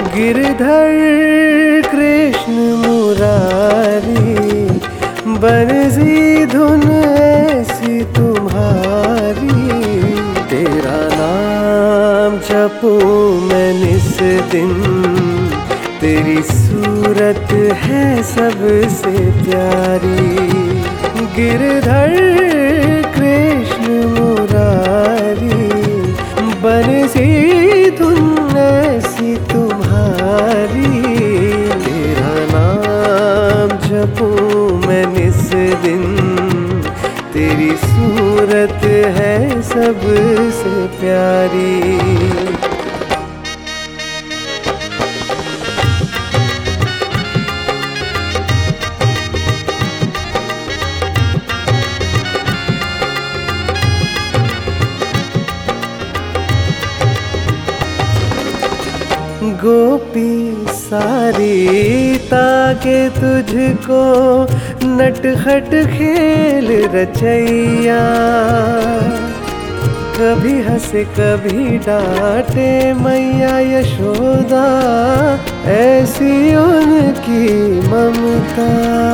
गिरधर कृष्ण मुरारी, बरसी धुन ऐसी तुम्हारी। तेरा नाम जपूं मैं निस दिन, तेरी सूरत है सबसे प्यारी। गिरधर कृष्ण मुरारी, बरसी धुन ऐसी तुम्हारी। तेरा नाम जपूं मैं निस दिन, तेरी सूरत है सबसे प्यारी। गोपी सारी ताके तुझको, नटखट खेल रचैया। कभी हंसे कभी डांटे मैया यशोदा, ऐसी उनकी ममता।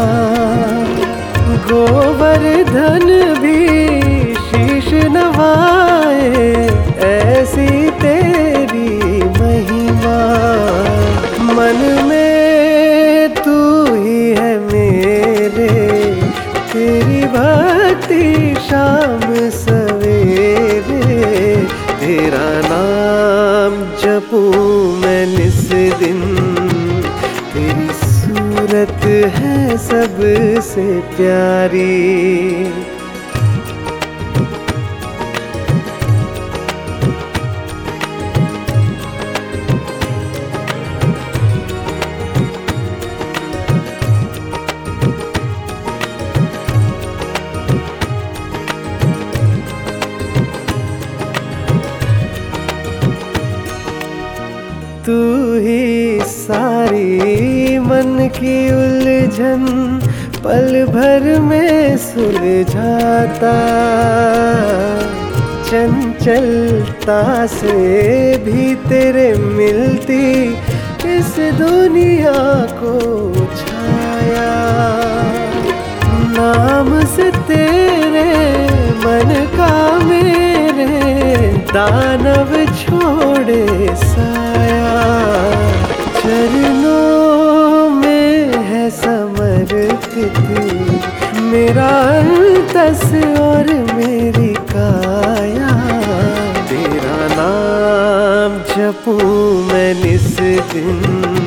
गोवर्धन भी शीश नवाए, ऐसी तेरी महिमा। मन में तू ही है मेरे, तेरी भक्ति शाम सवेरे। तेरा नाम जपूं मैं निस दिन, तेरी सूरत है सबसे प्यारी। तू ही सारी मन की उलझन, पल भर में सुलझाता। चंचलता से भी तेरे मिलती, इस दुनिया को छाया। नाम से तेरे मन का मेरे, दानव छोड़े साया। चरणों में है समर्पित मेरा अंतस और मेरी काया। तेरा नाम जपूं मैं निस दिन,